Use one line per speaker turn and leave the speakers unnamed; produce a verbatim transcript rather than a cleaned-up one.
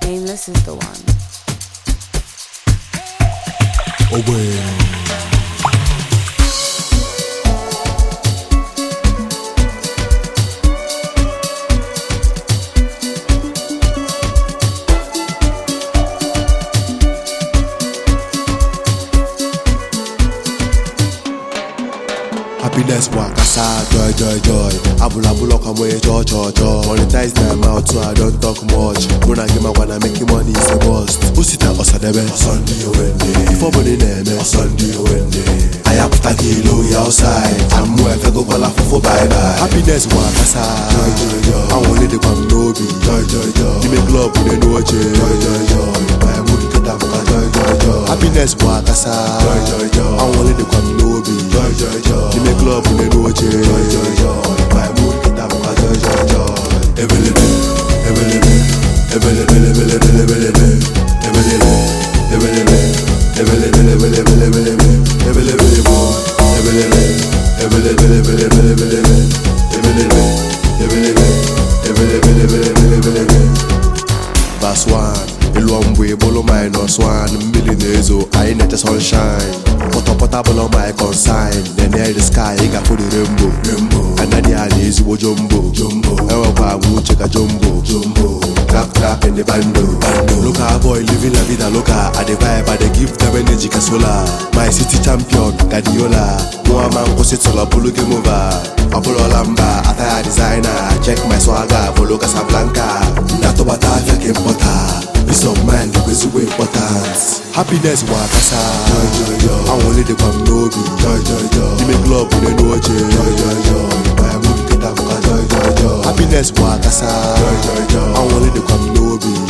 mean, this is the one.
Away. Happiness wakasa, joy, joy, joy. Abula bula come away, joy, joy, joy. Monetize my mouth so I don't talk much. When I get my wanna make money is a bust. Usita osadebe, Sunday Wednesday. Before money name, Sunday Wednesday. I have to kilo outside. I'm more if I go call for bye bye. Happiness wakasa, joy, joy, joy. I want it to come no be, joy, joy, joy. You make love with no watch, joy, joy, joy. My mood get up, joy, joy, joy. Happiness wakasa, joy, joy, joy. I want it to come no be, joy, joy, joy. You make love with no watch, joy, joy, joy. My mood get up, joy, joy, joy. Ebelebe, ebelebe, ebelebe, ebelebe, ebelebe, ebelebe, ebelebe, ebelebe, ebelebe, ebelebe, Verse one, Ilomwe, Bolo minus one, millionaires, I net the sunshine. Pota pota below my consign, then near the sky, I got for the rainbow, rainbow. And then the is jumbo, jumbo. I will check a jumbo, jumbo. Clap clap in the bando, bando. Look at boy living la vida loca. At the vibe, I they give them energy casola. My city champion, Guardiola. No man go sit solo, pull game over. Apollo Lamba, attire designer. Check my swagger, Polo Casablanca. Nato batata que importa. Peace of mind, because it's important. Happiness wakasa, joy, joy, joy. I want it to come no be, joy, joy, joy. You make love with no watch, joy, joy, joy. My mood get up, joy, joy, joy. Happiness wakasa, joy, joy, joy. I want it to come no be.